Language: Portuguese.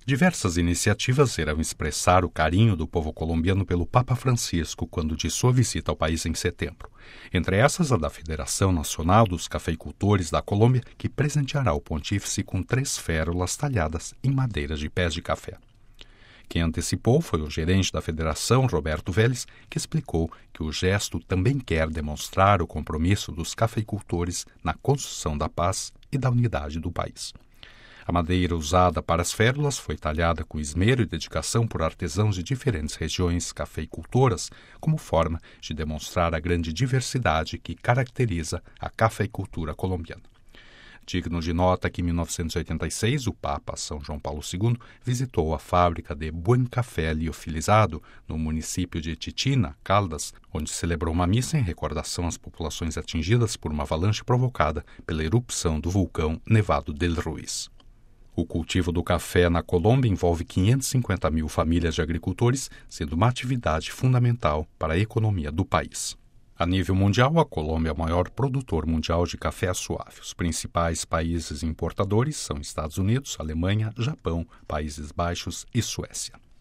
Diversas iniciativas irão expressar o carinho do povo colombiano pelo Papa Francisco quando de sua visita ao país em setembro. Entre essas, a da Federação Nacional dos Cafeicultores da Colômbia, que presenteará o pontífice com 3 férulas talhadas em madeira de pés de café. Quem antecipou foi o gerente da federação, Roberto Vélez, que explicou que o gesto também quer demonstrar o compromisso dos cafeicultores na construção da paz e da unidade do país. A madeira usada para as férulas foi talhada com esmero e dedicação por artesãos de diferentes regiões cafeicultoras, como forma de demonstrar a grande diversidade que caracteriza a cafeicultura colombiana. Digno de nota que em 1986 o Papa São João Paulo II visitou a fábrica de Buen Café liofilizado no município de Chichina, Caldas, onde celebrou uma missa em recordação às populações atingidas por uma avalanche provocada pela erupção do vulcão Nevado del Ruiz. O cultivo do café na Colômbia envolve 550 mil famílias de agricultores, sendo uma atividade fundamental para a economia do país. A nível mundial, a Colômbia é o maior produtor mundial de café suave. Os principais países importadores são Estados Unidos, Alemanha, Japão, Países Baixos e Suécia.